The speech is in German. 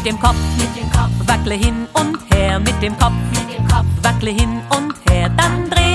dem Kopf, wackle hin und her, mit dem Kopf, wackle hin und her, dann dreh